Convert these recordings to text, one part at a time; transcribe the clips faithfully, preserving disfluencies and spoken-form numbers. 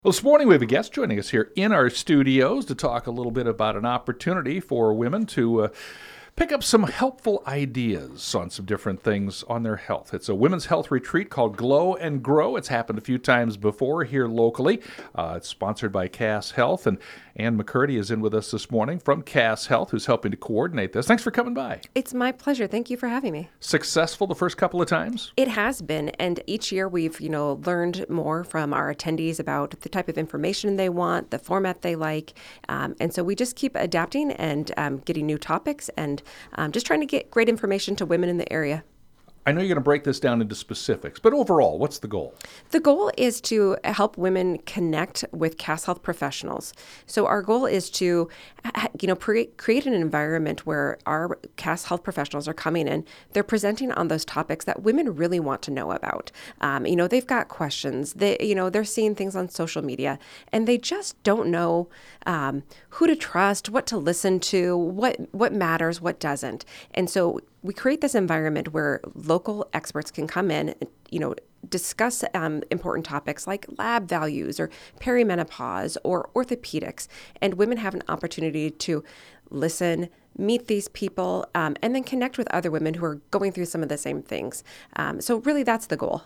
Well, this morning we have a guest joining us here in our studios to talk a little bit about an opportunity for women to uh, pick up some helpful ideas on some different things on their health. It's a women's health retreat called Glow and Grow. It's happened a few times before here locally. Uh, it's sponsored by Cass Health, and Ann McCurdy is in with us this morning from Cass Health, who's helping to coordinate this. Thanks for coming by. It's my pleasure. Thank you for having me. Successful the first couple of times? It has been, and each year we've, you know, learned more from our attendees about the type of information they want, the format they like, um, and so we just keep adapting and um, getting new topics and um, just trying to get great information to women in the area. I know you're going to break this down into specifics, but overall, what's the goal? The goal is to help women connect with Cass Health professionals. So our goal is to, you know, pre- create an environment where our Cass Health professionals are coming in. They're presenting on those topics that women really want to know about. Um, you know, they've got questions. They, you know, they're seeing things on social media, and they just don't know um, who to trust, what to listen to, what what matters, what doesn't. And so we create this environment where local experts can come in, you know, discuss um, important topics like lab values or perimenopause or orthopedics, and women have an opportunity to listen, meet these people, um, and then connect with other women who are going through some of the same things. Um, so really, that's the goal.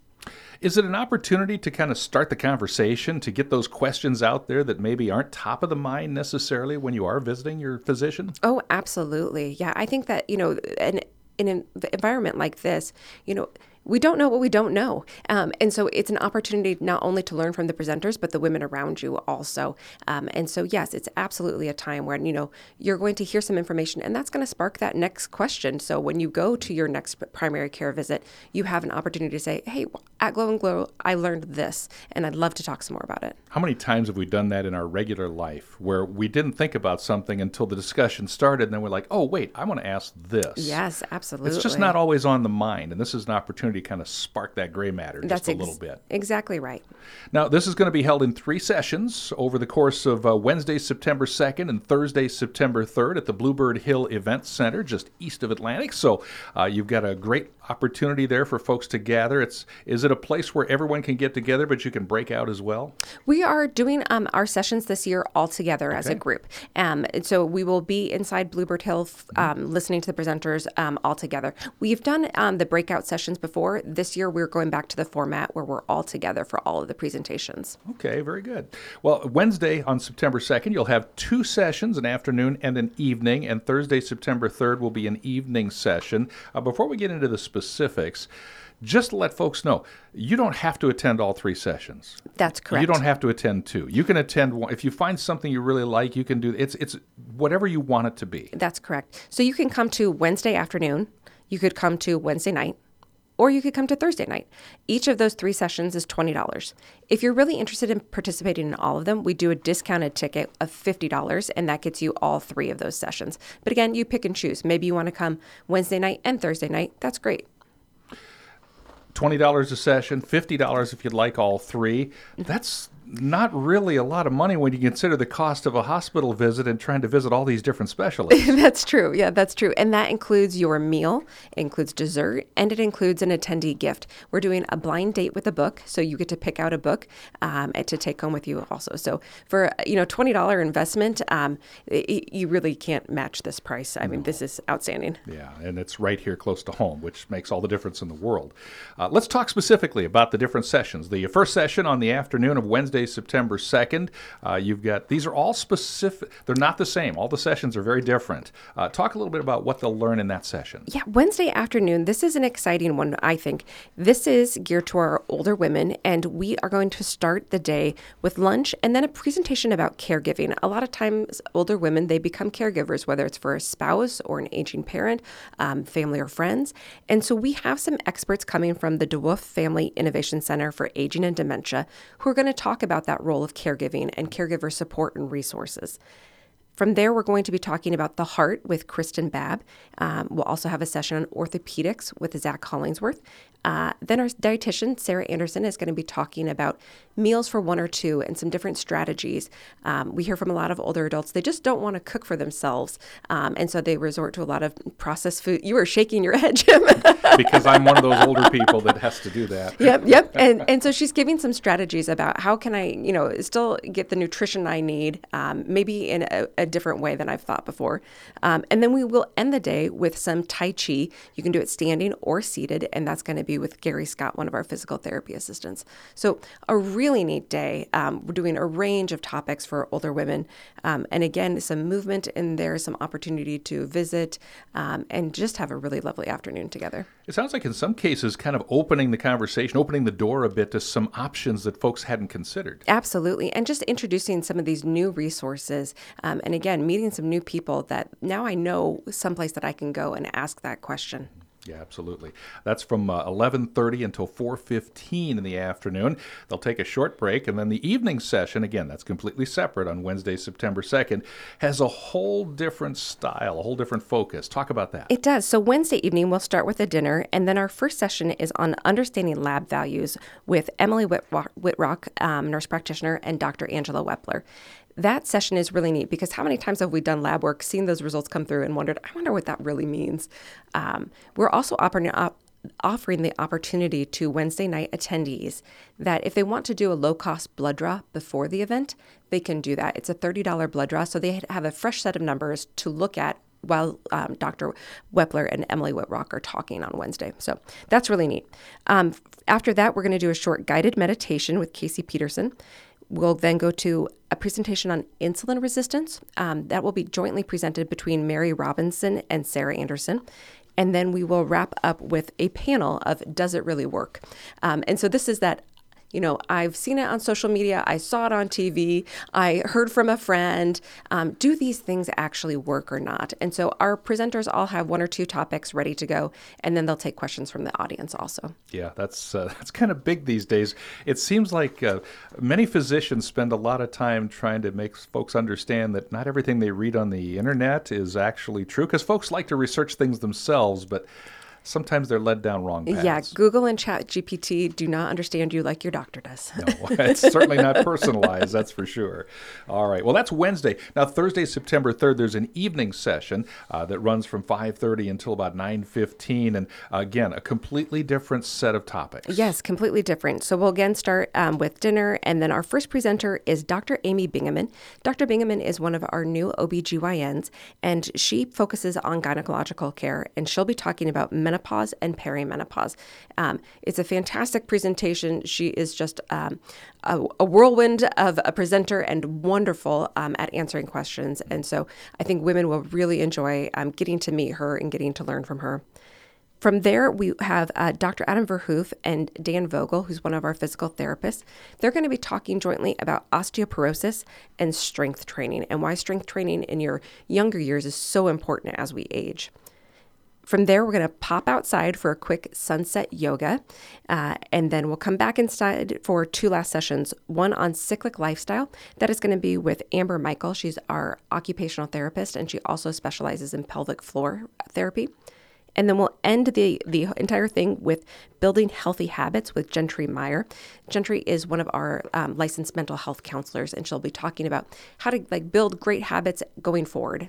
Is it an opportunity to kind of start the conversation, to get those questions out there that maybe aren't top of the mind necessarily when you are visiting your physician? Oh, absolutely. Yeah, I think that, you know, an, in an environment like this, you know, we don't know what we don't know. Um, and so it's an opportunity not only to learn from the presenters, but the women around you also. Um, and so, yes, it's absolutely a time when, you know, you're going to hear some information, and that's going to spark that next question. So when you go to your next primary care visit, you have an opportunity to say, hey, at Glow and Glow, I learned this, and I'd love to talk some more about it. How many times have we done that in our regular life where we didn't think about something until the discussion started, and then we're like, oh, wait, I want to ask this. Yes, absolutely. It's just not always on the mind, and this is an opportunity to kind of spark that gray matter just That's a ex- little bit. Exactly right. Now, this is going to be held in three sessions over the course of uh, Wednesday, September second and Thursday, September third at the Bluebird Hill Event Center, just east of Atlantic. So uh, you've got a great opportunity there for folks to gather. It's Is it a place where everyone can get together, but you can break out as well? We are doing um, our sessions this year all together okay. as a group. Um, and so we will be inside Bluebird Hill um, mm-hmm. listening to the presenters um, all together. We've done um, the breakout sessions before. This year we're going back to the format where we're all together for all of the presentations. Okay, very good. Well, Wednesday on September second, you'll have two sessions, an afternoon and an evening, and Thursday, September third will be an evening session. Uh, before we get into the specifics, just to let folks know, you don't have to attend all three sessions. That's correct. You don't have to attend two. You can attend one. If you find something you really like, you can do it's it's whatever you want it to be. That's correct. So you can come to Wednesday afternoon, you could come to Wednesday night, or you could come to Thursday night. Each of those three sessions is twenty dollars. If you're really interested in participating in all of them, we do a discounted ticket of fifty dollars, and that gets you all three of those sessions. But again, you pick and choose. Maybe you want to come Wednesday night and Thursday night. That's great. twenty dollars a session, fifty dollars if you'd like all three. That's not really a lot of money when you consider the cost of a hospital visit and trying to visit all these different specialists. That's true. Yeah, that's true. And that includes your meal, it includes dessert, and it includes an attendee gift. We're doing a blind date with a book, so you get to pick out a book um, and to take home with you also. So for, you know, twenty dollars investment, um, it, you really can't match this price. I mean, no. This is outstanding. Yeah, and it's right here close to home, which makes all the difference in the world. Uh, let's talk specifically about the different sessions. The first session on the afternoon of Wednesday, September second. Uh, you've got, these are all specific, they're not the same. All the sessions are very different. Uh, talk a little bit about what they'll learn in that session. Yeah, Wednesday afternoon, this is an exciting one, I think. This is geared to our older women, and we are going to start the day with lunch and then a presentation about caregiving. A lot of times, older women, they become caregivers, whether it's for a spouse or an aging parent, um, family or friends. And so we have some experts coming from the DeWolf Family Innovation Center for Aging and Dementia who are going to talk about that role of caregiving and caregiver support and resources. From there, we're going to be talking about the heart with Kristen Babb. Um, we'll also have a session on orthopedics with Zach Hollingsworth. Uh, then our dietitian, Sarah Anderson, is going to be talking about meals for one or two and some different strategies. Um, we hear from a lot of older adults, they just don't want to cook for themselves. Um, and so they resort to a lot of processed food. You were shaking your head, Jim. Because I'm one of those older people that has to do that. Yep, yep. And and so she's giving some strategies about how can I, you know, still get the nutrition I need, um, maybe in a, a different way than I've thought before. Um, and then we will end the day with some Tai Chi. You can do it standing or seated, and that's going to be with Gary Scott, one of our physical therapy assistants. So a really neat day. Um, we're doing a range of topics for older women. Um, and again, some movement in there, some opportunity to visit, um, and just have a really lovely afternoon together. It sounds like in some cases kind of opening the conversation, opening the door a bit to some options that folks hadn't considered. Absolutely. And just introducing some of these new resources. Um, and again, meeting some new people that now I know someplace that I can go and ask that question. Yeah, absolutely. That's from uh, eleven thirty until four fifteen in the afternoon. They'll take a short break, and then the evening session, again, that's completely separate on Wednesday, September second, has a whole different style, a whole different focus. Talk about that. It does. So Wednesday evening, we'll start with a dinner, and then our first session is on understanding lab values with Emily Whitrock, Whitrock um, nurse practitioner, and Doctor Angela Wepler. That session is really neat because how many times have we done lab work, seen those results come through, and wondered, I wonder what that really means. Um, we're also offering, uh, offering the opportunity to Wednesday night attendees that if they want to do a low-cost blood draw before the event, they can do that. It's a thirty dollars blood draw, so they have a fresh set of numbers to look at while um, Doctor Wepler and Emily Whitrock are talking on Wednesday. So that's really neat. Um, after that, we're going to do a short guided meditation with Casey Peterson. We'll then go to a presentation on insulin resistance. Um, that will be jointly presented between Mary Robinson and Sarah Anderson. And then we will wrap up with a panel of Does It Really Work? Um, and so this is that, you know, I've seen it on social media. I saw it on T V. I heard from a friend. Um, do these things actually work or not? And so our presenters all have one or two topics ready to go, and then they'll take questions from the audience also. Yeah, that's uh, that's kind of big these days. It seems like uh, many physicians spend a lot of time trying to make folks understand that not everything they read on the internet is actually true, because folks like to research things themselves, but sometimes they're led down wrong paths. Yeah, Google and Chat G P T do not understand you like your doctor does. No, it's certainly not personalized, that's for sure. All right, well, that's Wednesday. Now, Thursday, September third, there's an evening session uh, that runs from five thirty until about nine fifteen, and uh, again, a completely different set of topics. Yes, completely different. So we'll again start um, with dinner, and then our first presenter is Doctor Amy Bingaman. Doctor Bingaman is one of our new O B G Y Ns, and she focuses on gynecological care, and she'll be talking about menopause and perimenopause. Um, it's a fantastic presentation. She is just um, a, a whirlwind of a presenter and wonderful um, at answering questions. And so I think women will really enjoy um, getting to meet her and getting to learn from her. From there, we have uh, Doctor Adam Verhoof and Dan Vogel, who's one of our physical therapists. They're going to be talking jointly about osteoporosis and strength training, and why strength training in your younger years is so important as we age. From there, we're going to pop outside for a quick sunset yoga, uh, and then we'll come back inside for two last sessions, one on cyclic lifestyle. That is going to be with Amber Michael. She's our occupational therapist, and she also specializes in pelvic floor therapy. And then we'll end the, the entire thing with building healthy habits with Gentry Meyer. Gentry is one of our um, licensed mental health counselors, and she'll be talking about how to like build great habits going forward.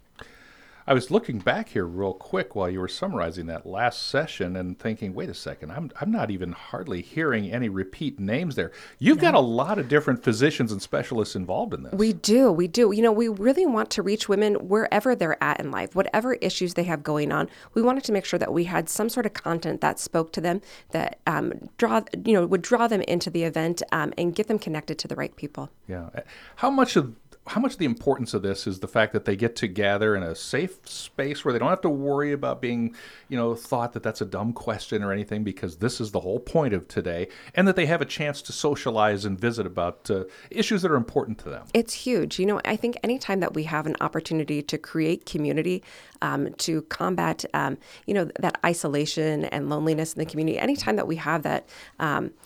I was looking back here real quick while you were summarizing that last session and thinking, wait a second, I'm I'm not even hardly hearing any repeat names there. You've no. got a lot of different physicians and specialists involved in this. We do. We do. You know, we really want to reach women wherever they're at in life, whatever issues they have going on. We wanted to make sure that we had some sort of content that spoke to them, that um, draw, you know, would draw them into the event um, and get them connected to the right people. Yeah. How much of How much of the importance of this is the fact that they get to gather in a safe space where they don't have to worry about being, you know, thought that that's a dumb question or anything, because this is the whole point of today, and that they have a chance to socialize and visit about uh, issues that are important to them? It's huge. You know, I think anytime that we have an opportunity to create community, um, to combat, um, you know, that isolation and loneliness in the community, anytime that we have that, um,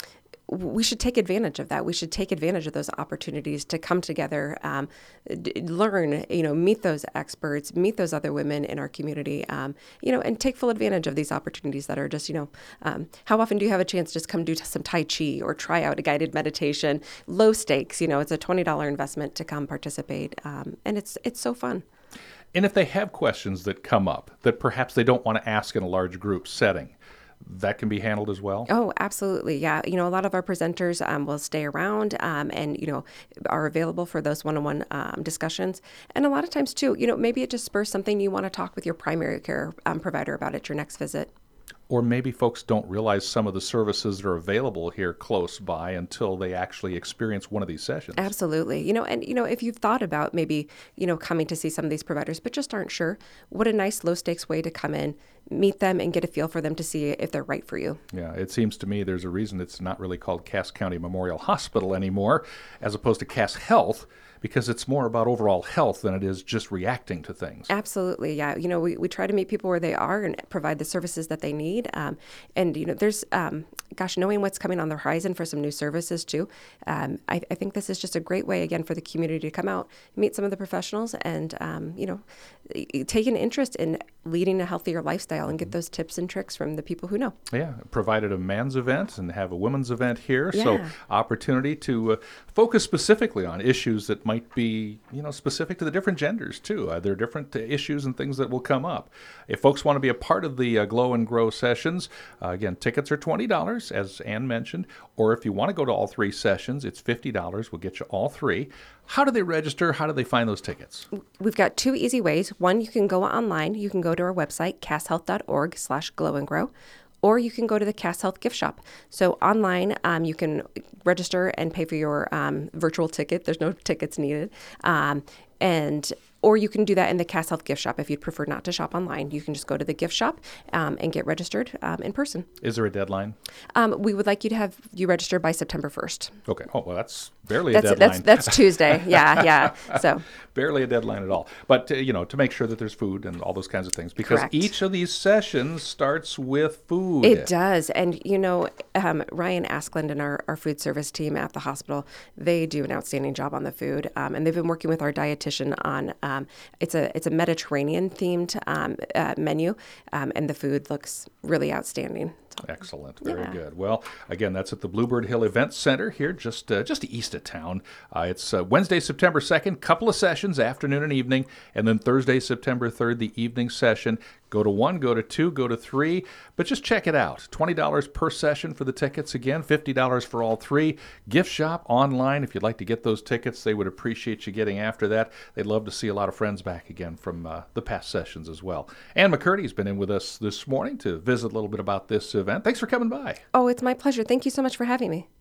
we should take advantage of that. We should take advantage of those opportunities to come together, um, d- learn, you know, meet those experts, meet those other women in our community, um, you know, and take full advantage of these opportunities that are just, you know, um, how often do you have a chance to just come do some Tai Chi or try out a guided meditation? Low stakes, you know, it's a twenty dollars investment to come participate. Um, and it's it's so fun. And if they have questions that come up that perhaps they don't want to ask in a large group setting, that can be handled as well? Oh, absolutely. Yeah. You know, a lot of our presenters um, will stay around um, and, you know, are available for those one-on-one um, discussions. And a lot of times, too, you know, maybe it just spurs something you want to talk with your primary care um, provider about at your next visit. Or maybe folks don't realize some of the services that are available here close by until they actually experience one of these sessions. Absolutely. You know, and, you know, if you've thought about maybe, you know, coming to see some of these providers, but just aren't sure, what a nice low stakes way to come in, meet them and get a feel for them to see if they're right for you. Yeah, it seems to me there's a reason it's not really called Cass County Memorial Hospital anymore, as opposed to Cass Health, because it's more about overall health than it is just reacting to things. Absolutely, yeah. You know, we, we try to meet people where they are and provide the services that they need. Um, and, you know, there's, um, gosh, knowing what's coming on the horizon for some new services, too. Um, I, I think this is just a great way, again, for the community to come out, meet some of the professionals and, um, you know, take an interest in leading a healthier lifestyle and get those tips and tricks from the people who know. Yeah, provided a man's event and have a women's event here. Yeah. So opportunity to uh, focus specifically on issues that might be, you know, specific to the different genders too. Uh, there are different uh, issues and things that will come up. If folks want to be a part of the uh, Glow and Grow sessions, uh, again, tickets are twenty dollars, as Ann mentioned, or if you want to go to all three sessions, it's fifty dollars. We'll get you all three. How do they register? How do they find those tickets? We've got two easy ways. One, you can go online. You can go to our website, casshealth.org slash glow and grow, or you can go to the Cass Health gift shop. So online, um, you can register and pay for your um, virtual ticket. There's no tickets needed. Um, and or you can do that in the Cass Health gift shop. If you'd prefer not to shop online, you can just go to the gift shop um, and get registered um, in person. Is there a deadline? Um, we would like you to have you registered by September first. Okay. Oh, well, that's barely That's a deadline. that's that's Tuesday. Yeah, yeah. So barely a deadline at all. But, uh, you know, to make sure that there's food and all those kinds of things, because Correct. each of these sessions starts with food. It does. And, you know, um, Ryan Asklund and our, our food service team at the hospital, they do an outstanding job on the food. Um, and they've been working with our dietitian on, um, it's a it's a Mediterranean themed um, uh, menu. Um, and the food looks really outstanding. Excellent. Very Yeah. good. Well, again, that's at the Bluebird Hill Event Center here, just uh, just east of town. Uh, it's uh, Wednesday, September second, couple of sessions, afternoon and evening, and then Thursday, September third, the evening session. Go to one, go to two, go to three, but just check it out. twenty dollars per session for the tickets. Again, fifty dollars for all three. Gift shop online. If you'd like to get those tickets, they would appreciate you getting after that. They'd love to see a lot of friends back again from uh, the past sessions as well. Ann McCurdy's been in with us this morning to visit a little bit about this event. Thanks for coming by. Oh, it's my pleasure. Thank you so much for having me.